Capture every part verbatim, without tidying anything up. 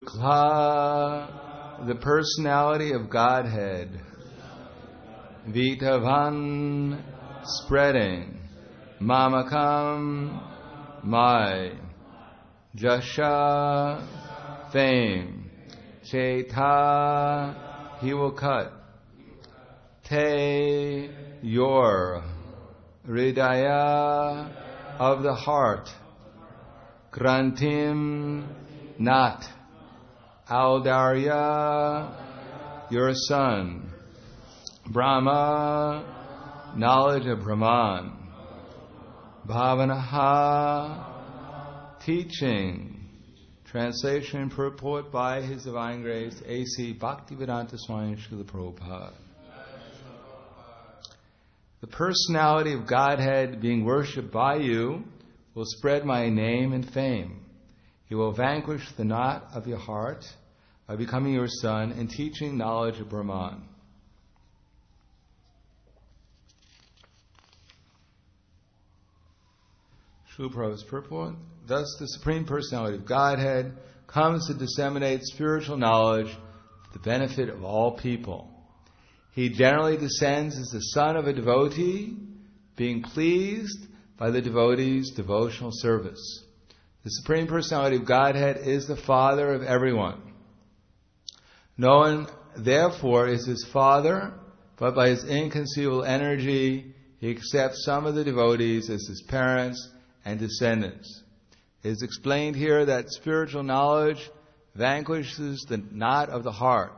Kla, the personality of Godhead. Vitavan, spreading. Mamakam, my. Jasha, fame. Cheta, he will cut. Te, your. Hridaya, of the heart. Grantim, not. Audarya, your son. Brahma, knowledge of Brahman. Bhavanaha, teaching. Translation and purport by His Divine Grace, A C Bhaktivedanta Swami Srila Prabhupada. The personality of Godhead being worshipped by you will spread my name and fame. He will vanquish the knot of your heart by becoming your son and teaching knowledge of Brahman. Srila Prabhupada's purport. Thus the Supreme Personality of Godhead comes to disseminate spiritual knowledge for the benefit of all people. He generally descends as the son of a devotee, being pleased by the devotee's devotional service. The Supreme Personality of Godhead is the Father of everyone. No one, therefore, is his father, but by his inconceivable energy, he accepts some of the devotees as his parents and descendants. It is explained here that spiritual knowledge vanquishes the knot of the heart.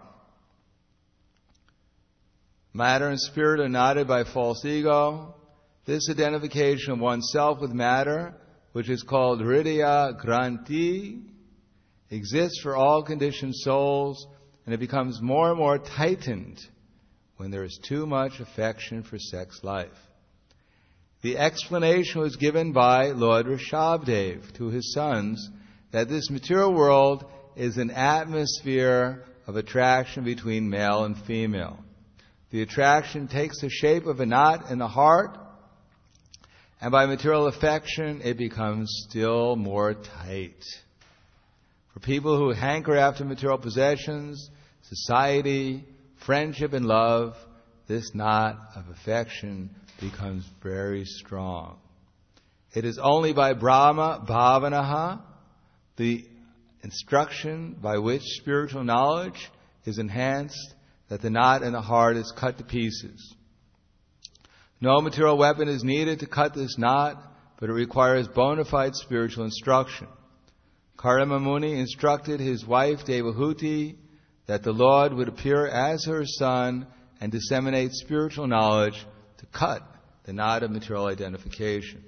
Matter and spirit are knotted by false ego. This identification of oneself with matter, which is called Hridaya Granti, exists for all conditioned souls, and it becomes more and more tightened when there is too much affection for sex life. The explanation was given by Lord Rishabdev to his sons that this material world is an atmosphere of attraction between male and female. The attraction takes the shape of a knot in the heart, and by material affection, it becomes still more tight. For people who hanker after material possessions, society, friendship, and love, this knot of affection becomes very strong. It is only by Brahma Bhavanaha, the instruction by which spiritual knowledge is enhanced, that the knot in the heart is cut to pieces. No material weapon is needed to cut this knot, but it requires bona fide spiritual instruction. Karma Muni instructed his wife Devahuti that the Lord would appear as her son and disseminate spiritual knowledge to cut the knot of material identification.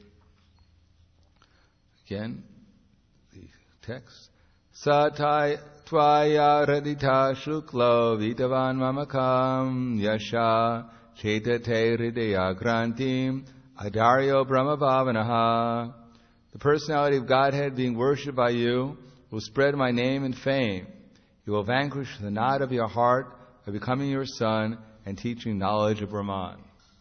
Again, the text. Satai tvaya radita shuklo vitavan mamakam yasha chetate hridaya grantim adaryo brahma bhavanaha. The personality of Godhead being worshipped by you will spread my name and fame. He will vanquish the knot of your heart by becoming your son and teaching knowledge of Brahman.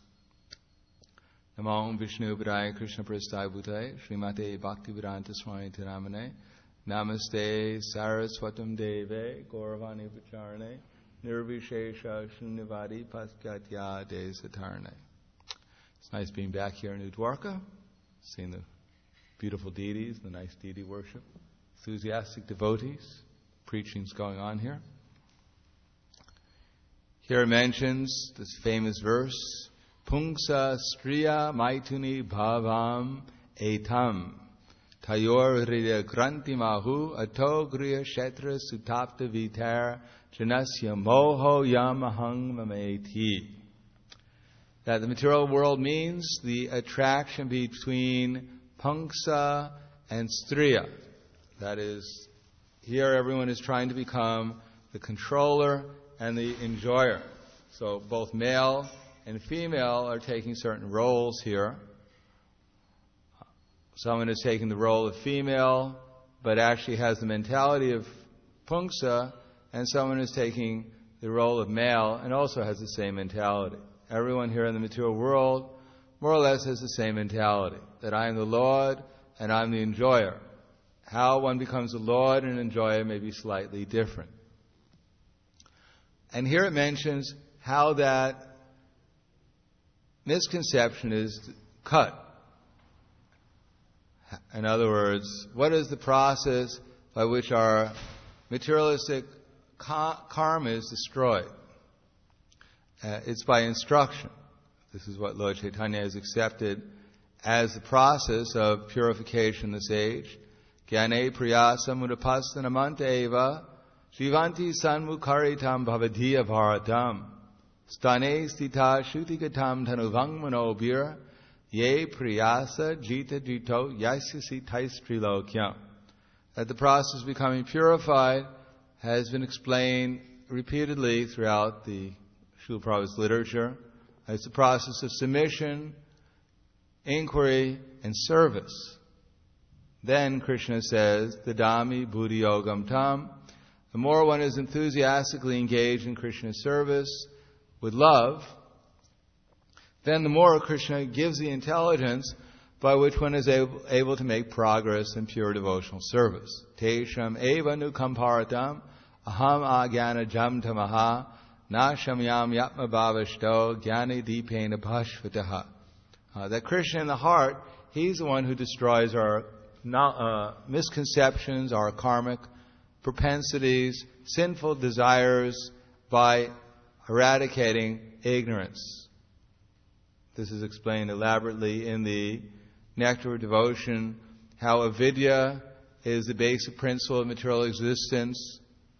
Namo Vishnu Padaya Krishna Prasthaya Bhutaya Srimate Bhaktivedanta Swami Tiramane Namaste Saraswatam Deve Gauravani Pacharane Nirvishesha Shunyavadi Paskatya Desatarne. It's nice being back here in New Dwarka, seeing the beautiful deities, the nice deity worship, enthusiastic devotees, preaching's going on here. Here it mentions this famous verse, Pungsa Striya Maituni Bhavam Etam Tayor Hridaya Granti Mahu Ato Griya Kshetra Sutapta Vitar Janasya Moho Yamahang Mameti. That the material world means the attraction between Pungsa and Striya. That is, here everyone is trying to become the controller and the enjoyer. So both male and female are taking certain roles here. Someone is taking the role of female, but actually has the mentality of Pungsa, and someone is taking the role of male and also has the same mentality. Everyone here in the material world more or less has the same mentality, that I am the Lord and I'm the enjoyer. how one becomes a lord and enjoyer may be slightly different. And here it mentions how that misconception is cut. In other words, what is the process by which our materialistic karma is destroyed? Uh, it's by instruction. This is what Lord Chaitanya has accepted as the process of purification this age. Jnane priyasa mudapassanamanta eva jivanti sanmukaritam bhavadiya bharatam stane stita shutigatam dhanuvang manobir ye priyasa jita jito yasyasi taistrilokyam. That the process of becoming purified has been explained repeatedly throughout the Srila Prabhupada's literature. It's the process of submission, inquiry, and service. Then Krishna says, Dadami Buddhi Yogam Tam. The more one is enthusiastically engaged in Krishna's service with love, then the more Krishna gives the intelligence by which one is able, able to make progress in pure devotional service. Tesham eva nukamparatam aham agyana jam tamaha na shamyam yatma bhavashto gyani dipena bhashvataha. That Krishna in the heart, He's the one who destroys our uh, misconceptions, our karmic propensities, sinful desires by eradicating ignorance. This is explained elaborately in the Nectar of Devotion, how avidya is the basic principle of material existence.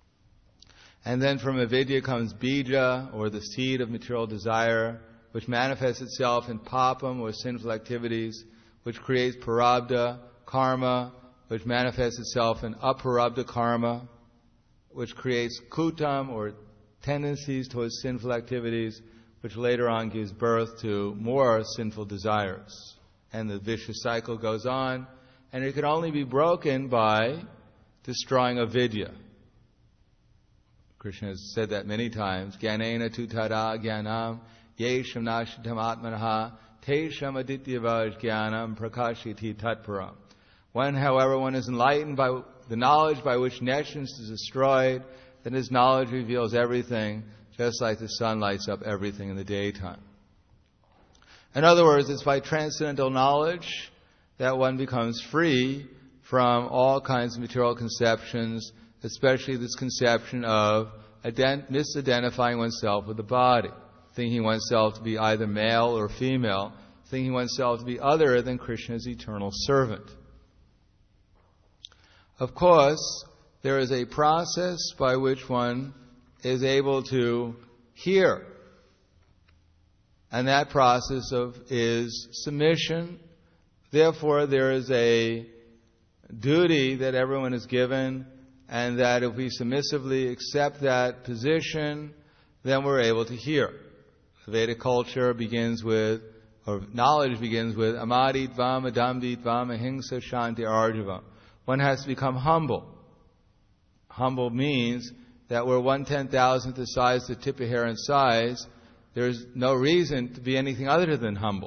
And then from avidya comes bija, or the seed of material desire, which manifests itself in papam, or sinful activities, which creates prarabdha, karma, which manifests itself in aparabdha karma, which creates kutam, or tendencies towards sinful activities, which later on gives birth to more sinful desires. And the vicious cycle goes on, and it can only be broken by destroying avidya. Krishna has said that many times. Jnanena tu tada jnanam yesham nashitam atmanaha tesham adityavaj jnanam prakashiti tatparam. When, however, one is enlightened by the knowledge by which nescience is destroyed, then his knowledge reveals everything, just like the sun lights up everything in the daytime. In other words, it's by transcendental knowledge that one becomes free from all kinds of material conceptions, especially this conception of ident- misidentifying oneself with the body, thinking oneself to be either male or female, thinking oneself to be other than Krishna's eternal servant. Of course, there is a process by which one is able to hear. And that process of is submission. Therefore, there is a duty that everyone is given, and that if we submissively accept that position, then we're able to hear. Vedic culture begins with, or knowledge begins with, amaditvam, adamditvam, ahimsa, shanti, arjavam. One has to become humble. Humble means that we're one ten thousandth the size, the tip of hair in size. There's no reason to be anything other than humble.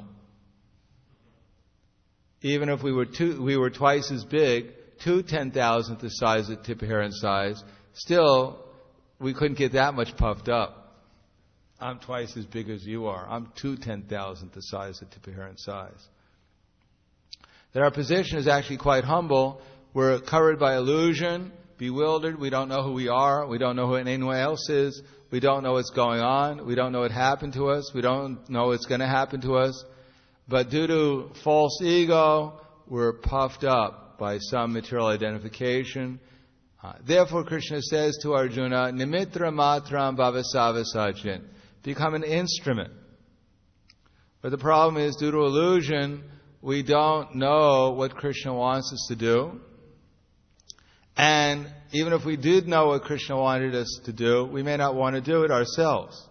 Even if we were two, we were twice as big, two ten thousandth the size, the tip of hair in size, still we couldn't get that much puffed up. I'm twice as big as you are. I'm two ten thousandth the size, the tip of hair in size. That our position is actually quite humble. We're covered by illusion, bewildered. We don't know who we are. We don't know who anyone else is. We don't know what's going on. We don't know what happened to us. We don't know what's going to happen to us. But due to false ego, we're puffed up by some material identification. Uh, therefore, Krishna says to Arjuna, Nimitra matram bhavasava sajin. Become an instrument. But the problem is, due to illusion, we don't know what Krishna wants us to do. And even if we did know what Krishna wanted us to do, we may not want to do it ourselves.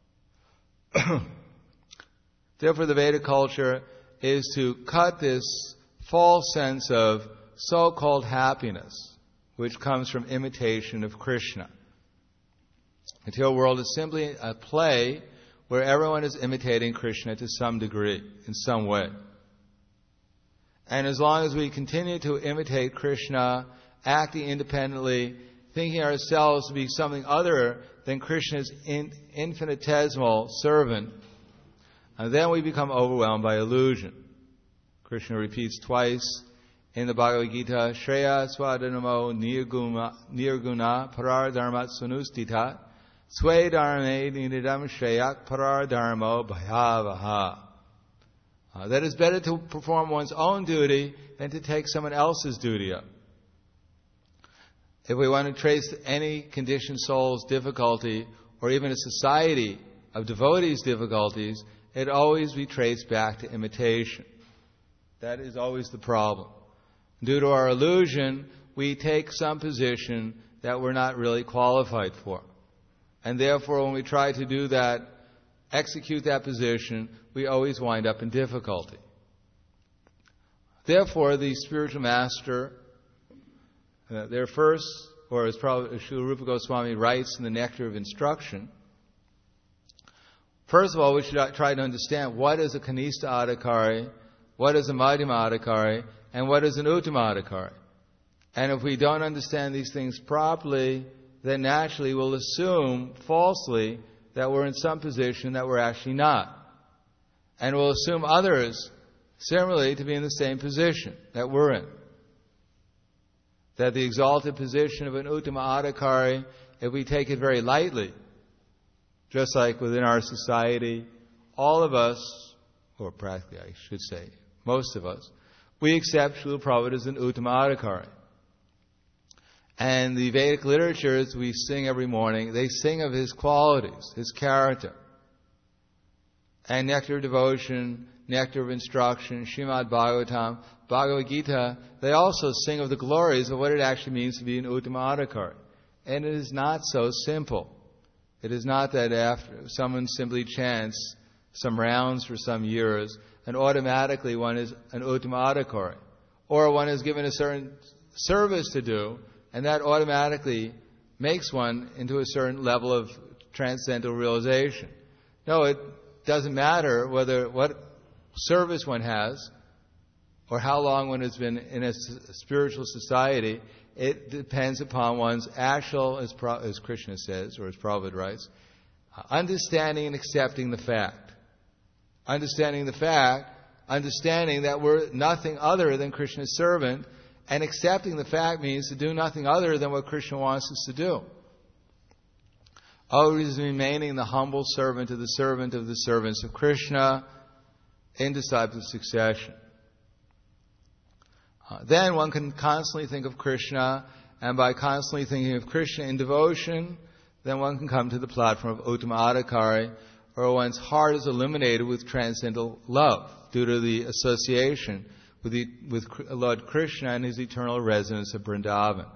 Therefore, the Vedic culture is to cut this false sense of so-called happiness, which comes from imitation of Krishna. The material world is simply a play where everyone is imitating Krishna to some degree, in some way. And as long as we continue to imitate Krishna, acting independently, thinking ourselves to be something other than Krishna's in, infinitesimal servant, and then we become overwhelmed by illusion. Krishna repeats twice in the Bhagavad Gita, Shreya swadanamo nirguna, nirguna parar dharmat sunustita Sway dharme nidam shreyak parar dharmo bhayavaha. Uh, that it's better to perform one's own duty than to take someone else's duty up. If we want to trace any conditioned soul's difficulty, or even a society of devotees' difficulties, it always be traced back to imitation. That is always the problem. Due to our illusion, we take some position that we're not really qualified for. And therefore, when we try to do that, execute that position, we always wind up in difficulty. Therefore, the spiritual master, uh, their first, or as probably Srila Rupa Goswami writes in the Nectar of Instruction, first of all, we should try to understand what is a Kanistha Adhikari, what is a Madhyama Adhikari, and what is an Uttama Adhikari. And if we don't understand these things properly, then naturally we'll assume falsely that we're in some position that we're actually not. And we'll assume others similarly to be in the same position that we're in. That the exalted position of an Uttama Adhikari, if we take it very lightly, just like within our society, all of us, or practically I should say, most of us, we accept Srila Prabhupada as an Uttama Adhikari. And the Vedic literatures we sing every morning, they sing of his qualities, his character. And Nectar of Devotion, Nectar of Instruction, Srimad Bhagavatam, Bhagavad Gita, they also sing of the glories of what it actually means to be an Uttama Adhikari. And it is not so simple. It is not that after someone simply chants some rounds for some years, and automatically one is an Uttama Adhikari. Or one is given a certain service to do, and that automatically makes one into a certain level of transcendental realization. No, it doesn't matter whether what service one has or how long one has been in a spiritual society. It depends upon one's actual, as, Pro, as Krishna says, or as Prabhupada writes, understanding and accepting the fact. Understanding the fact, understanding that we're nothing other than Krishna's servant, and accepting the fact means to do nothing other than what Krishna wants us to do. Always remaining the humble servant of the servant of the servants of Krishna in disciple succession. Uh, then one can constantly think of Krishna, and by constantly thinking of Krishna in devotion, then one can come to the platform of Uttama Adhikari, where one's heart is illuminated with transcendental love due to the association with, the, with Lord Krishna and his eternal residence of Vrindavan.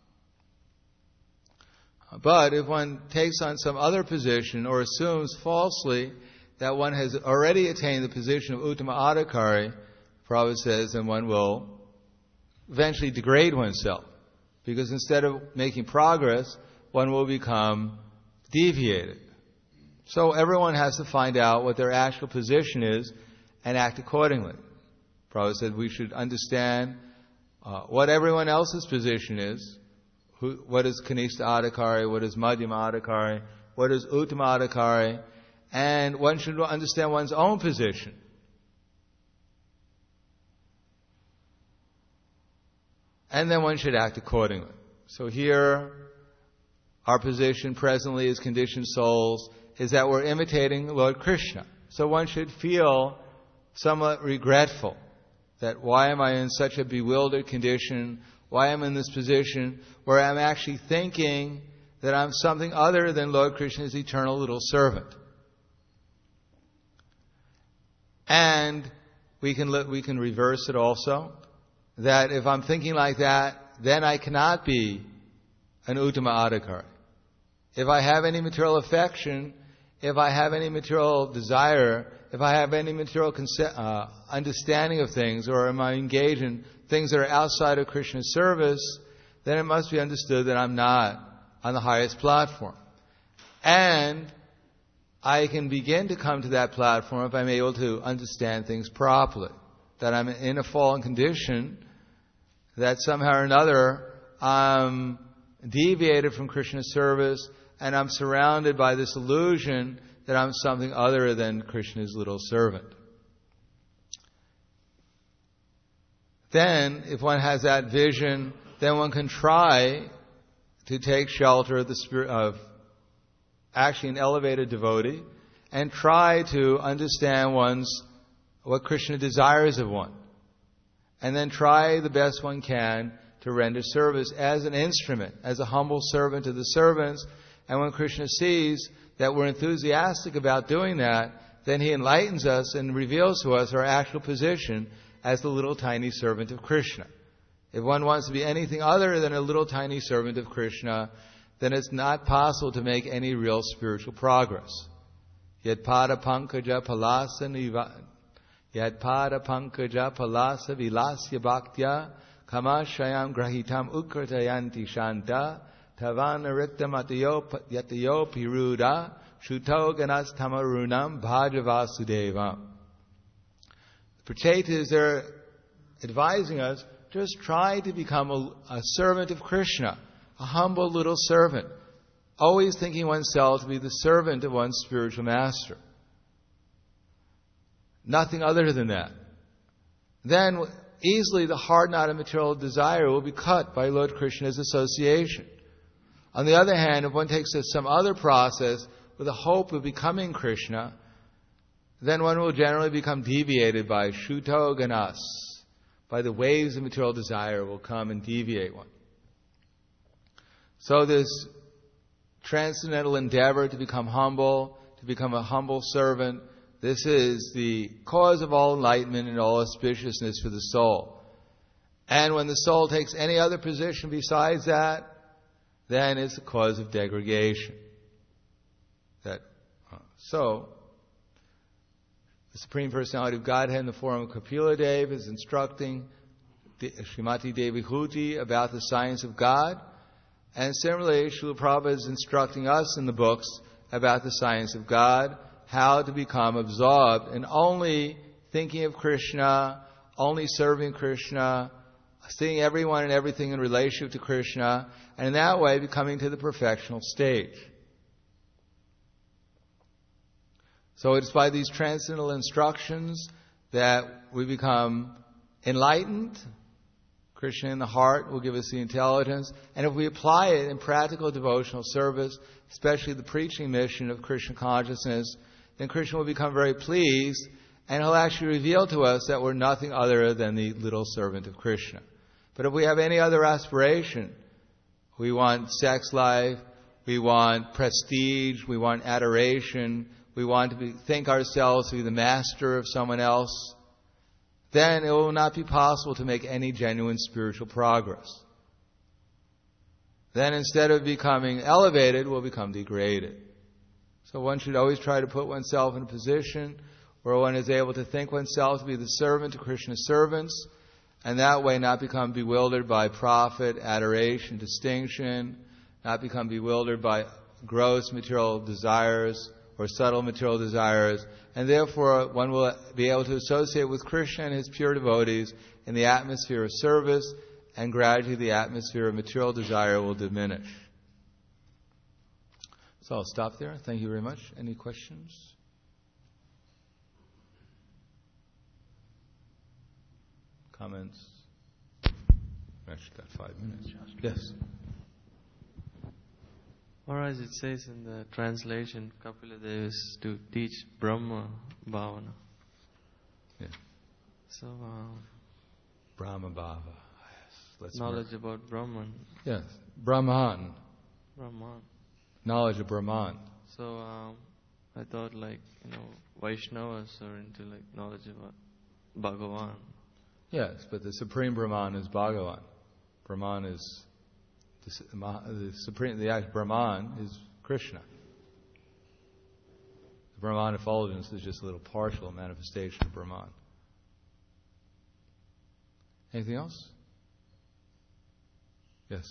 But if one takes on some other position or assumes falsely that one has already attained the position of Uttama Adhikari, Prabhupada says, then one will eventually degrade oneself. Because instead of making progress, one will become deviated. So everyone has to find out what their actual position is and act accordingly. Prabhupada said we should understand uh, what everyone else's position is. Who, what is Kanistha Adhikari, what is Madhyama Adhikari, what is Uttama Adhikari, and one should understand one's own position. And then one should act accordingly. So here, our position presently as conditioned souls is that we're imitating Lord Krishna. So one should feel somewhat regretful that why am I in such a bewildered condition? Why am I in this position where I'm actually thinking that I'm something other than Lord Krishna's eternal little servant? And we can we can reverse it also. That if I'm thinking like that, then I cannot be an Uttama Adhikari. If I have any material affection, if I have any material desire, if I have any material conce- uh, understanding of things, or am I engaged in things that are outside of Krishna's service, then it must be understood that I'm not on the highest platform. And I can begin to come to that platform if I'm able to understand things properly. that I'm in a fallen condition, that somehow or another I'm deviated from Krishna's service, and I'm surrounded by this illusion that I'm something other than Krishna's little servant. Then, if one has that vision, then one can try to take shelter of the spirit of actually an elevated devotee, and try to understand one's what Krishna desires of one, and then try the best one can to render service as an instrument, as a humble servant to the servants. And when Krishna sees that we're enthusiastic about doing that, then He enlightens us and reveals to us our actual position as the little tiny servant of Krishna. If one wants to be anything other than a little tiny servant of Krishna, then it's not possible to make any real spiritual progress. Yat pada pankaja palasa niva, yat pada pankaja palasa vilasya bhaktya, kama shayam grahitam ukratayanti shanta, tavana riktam yatayo piruda, shuto ganas tamarunam bhajavasudevam. The Prachetas, they're advising us, just try to become a, a servant of Krishna, a humble little servant, always thinking oneself to be the servant of one's spiritual master. Nothing other than that. Then easily the hard knot of material desire will be cut by Lord Krishna's association. On the other hand, if one takes some other process with the hope of becoming Krishna, then one will generally become deviated by Shuto Ganas, by the waves of material desire will come and deviate one. So this transcendental endeavor to become humble, to become a humble servant, this is the cause of all enlightenment and all auspiciousness for the soul. And when the soul takes any other position besides that, then it's the cause of degradation. That uh, so, the Supreme Personality of Godhead in the form of Kapila Dev is instructing Srimati Devi Huti about the science of God. And similarly, Srila Prabhupada is instructing us in the books about the science of God, how to become absorbed in only thinking of Krishna, only serving Krishna, seeing everyone and everything in relationship to Krishna, and in that way becoming to the perfectional stage. So it's by these transcendental instructions that we become enlightened. Krishna in the heart will give us the intelligence. And if we apply it in practical devotional service, especially the preaching mission of Krishna consciousness, then Krishna will become very pleased, and He'll actually reveal to us that we're nothing other than the little servant of Krishna. But if we have any other aspiration, we want sex life, we want prestige, we want adoration, we want to be, think ourselves to be the master of someone else, then it will not be possible to make any genuine spiritual progress. Then instead of becoming elevated, we'll become degraded. So one should always try to put oneself in a position where one is able to think oneself to be the servant to Krishna's servants, and that way not become bewildered by profit, adoration, distinction, not become bewildered by gross material desires or subtle material desires, and therefore one will be able to associate with Krishna and His pure devotees in the atmosphere of service, and gradually the atmosphere of material desire will diminish. So I'll stop there. Thank you very much. Any questions? Comments? Actually got five minutes. Yes. Maharaj, it says in the translation, Kapila Deva is to teach Brahma Bhavana. Yeah. So, um, Brahma Bhava. Yes. Let's knowledge mark. about Brahman. Yes. Brahman. Brahman. Knowledge of Brahman. So, um, I thought like, you know, Vaishnavas are into like knowledge about Bhagavan. Yes, but the Supreme Brahman is Bhagavan. Brahman is the, the Supreme. The act Brahman is Krishna. The Brahman effulgence is just a little partial manifestation of Brahman. Anything else? Yes.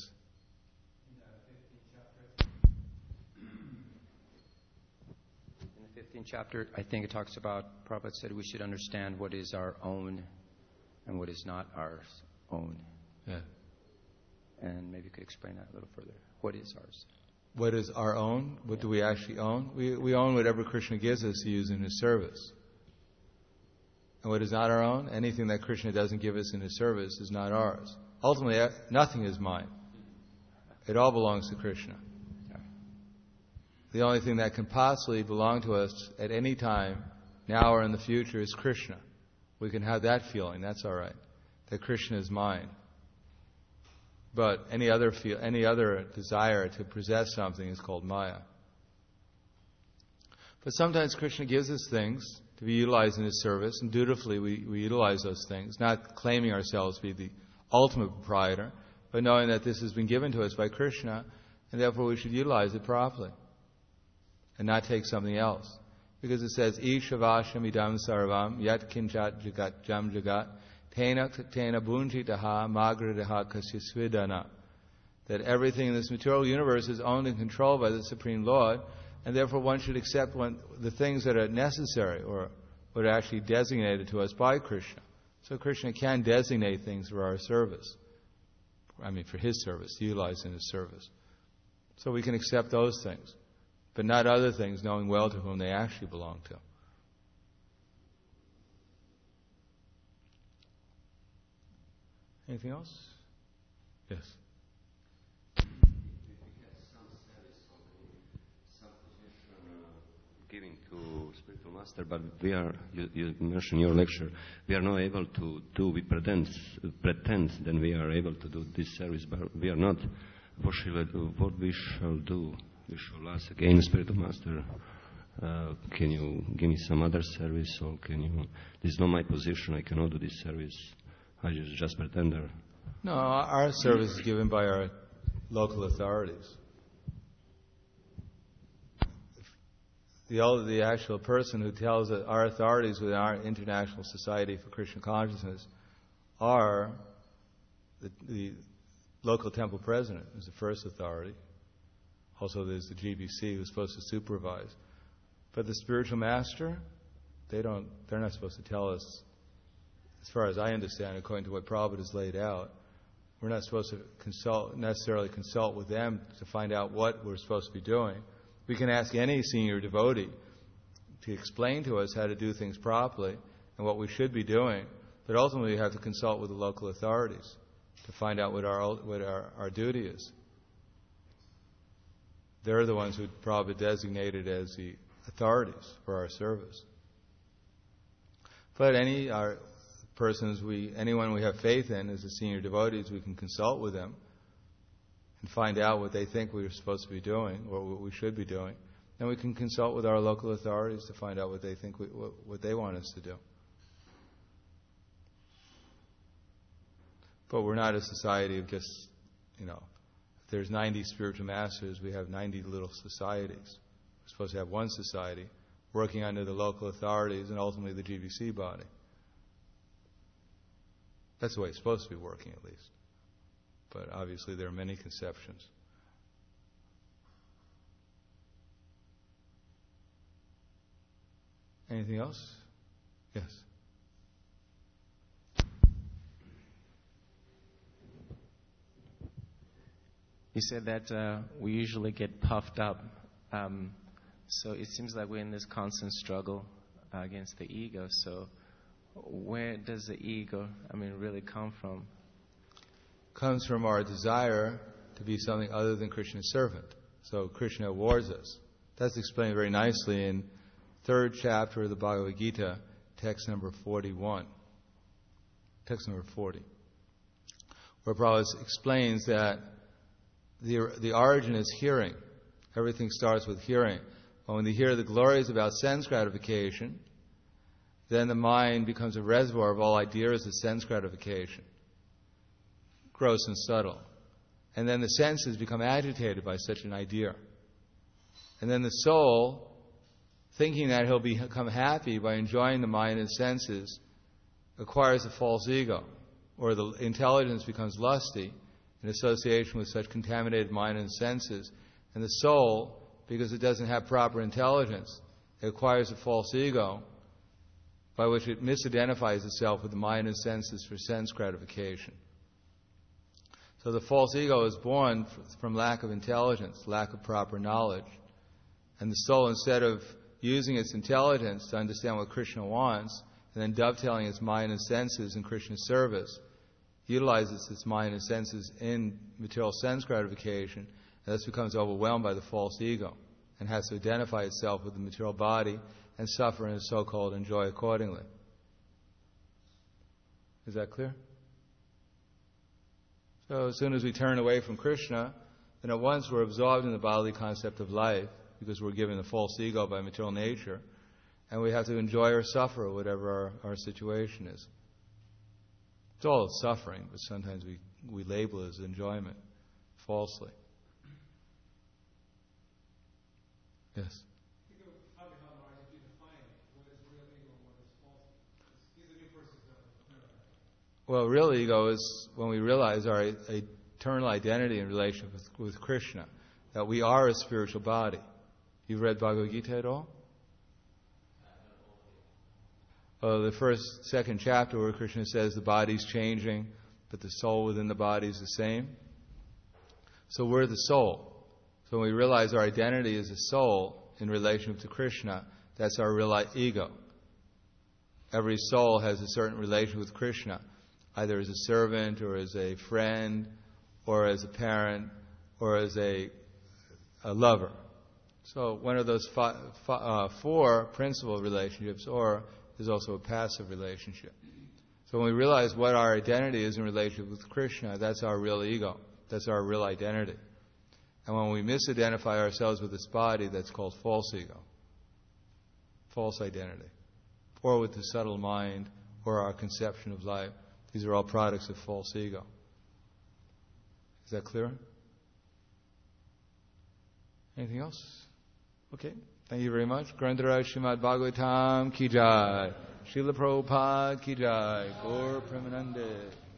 In the fifteenth chapter, I think it talks about, Prabhupada said we should understand what is our own and what is not ours own. Yeah. And maybe you could explain that a little further. What is ours? What is our own? What do we actually own? We we own whatever Krishna gives us to use in His service. And what is not our own? Anything that Krishna doesn't give us in His service is not ours. Ultimately, nothing is mine. It all belongs to Krishna. The only thing that can possibly belong to us at any time, now or in the future, is Krishna. We can have that feeling. That's all right. That Krishna is mine. But any other feel, any other desire to possess something is called Maya. But sometimes Krishna gives us things to be utilized in His service, and dutifully we, we utilize those things, not claiming ourselves to be the ultimate proprietor, but knowing that this has been given to us by Krishna, and therefore we should utilize it properly, and not take something else. Because it says, Ishavasham idam sarvam yat kinchat jagat jam jagat tena tena bunjitaha magradaha kasyasvidana. That everything in this material universe is owned and controlled by the Supreme Lord, and therefore one should accept when, the things that are necessary or what are actually designated to us by Krishna. So Krishna can designate things for our service. I mean, for His service, utilized in His service. So we can accept those things, but not other things, knowing well to whom they actually belong to. Anything else? Yes. Giving to spiritual master, but we are, you, you mentioned in your lecture, we are not able to do, we pretend, pretend that we are able to do this service, but we are not. What, shall, what we shall do? We shall ask again, spiritual master, uh, can you give me some other service, or can you, this is not my position, I cannot do this service, I just, just pretender. No, our service is given by our local authorities. The, the actual person who tells us, our authorities within our International Society for Krishna Consciousness are the, the local temple president, who's the first authority. Also there's the G B C, who's supposed to supervise. But the spiritual master, they don't, they're not supposed to tell us, as far as I understand, according to what Prabhupada has laid out, we're not supposed to consult, necessarily consult with them to find out what we're supposed to be doing. We can ask any senior devotee to explain to us how to do things properly and what we should be doing, but ultimately we have to consult with the local authorities to find out what our what our, our duty is. They're the ones who probably designated as the authorities for our service. But any our persons we anyone we have faith in as the senior devotees, we can consult with them and find out what they think we're supposed to be doing or what we should be doing. Then we can consult with our local authorities to find out what they think we, what, what they want us to do. But we're not a society of just, you know, if there's ninety spiritual masters, we have ninety little societies. We're supposed to have one society working under the local authorities and ultimately the G B C body. That's the way it's supposed to be working, at least. But obviously there are many conceptions. Anything else? Yes. You said that uh, we usually get puffed up. Um, so it seems like we're in this constant struggle uh, against the ego. So where does the ego, I mean, really come from? Comes from our desire to be something other than Krishna's servant. So Krishna warns us. That's explained very nicely in third chapter of the Bhagavad Gita, text number forty-one. Text number forty. Where Prabhupada explains that the, the origin is hearing. Everything starts with hearing. But when they hear the glories about sense gratification, then the mind becomes a reservoir of all ideas of sense gratification. Gross and subtle. And then the senses become agitated by such an idea. And then the soul, thinking that he'll become happy by enjoying the mind and senses, acquires a false ego. Or the intelligence becomes lusty in association with such contaminated mind and senses. And the soul, because it doesn't have proper intelligence, it acquires a false ego, by which it misidentifies itself with the mind and senses for sense gratification. So the false ego is born from lack of intelligence, lack of proper knowledge. And the soul, instead of using its intelligence to understand what Krishna wants, and then dovetailing its mind and senses in Krishna's service, utilizes its mind and senses in material sense gratification, and thus becomes overwhelmed by the false ego, and has to identify itself with the material body and suffer and so-called enjoy accordingly. Is that clear? So as soon as we turn away from Krishna, then at once we're absorbed in the bodily concept of life, because we're given the false ego by material nature, and we have to enjoy or suffer whatever our, our situation is. It's all suffering, but sometimes we, we label it as enjoyment falsely. Yes? Well, real ego is when we realize our eternal identity in relation with, with Krishna, that we are a spiritual body. You've read Bhagavad Gita at all? Uh, the first, second chapter where Krishna says the body's changing, but the soul within the body is the same. So we're the soul. So when we realize our identity is a soul in relation to Krishna, that's our real ego. Every soul has a certain relation with Krishna, either as a servant or as a friend or as a parent or as a, a lover. So one of those fi- fi- uh, four principal relationships, or there's also a passive relationship. So when we realize what our identity is in relationship with Krishna, that's our real ego. That's our real identity. And when we misidentify ourselves with this body, that's called false ego. False identity. Or with the subtle mind, or our conception of life. These are all products of false ego. Is that clear? Anything else? Okay. Thank you very much. Grantaraj Srimad Bhagavatam Ki Jai. Srila Prabhupada Ki Jai. Gaur Premanande.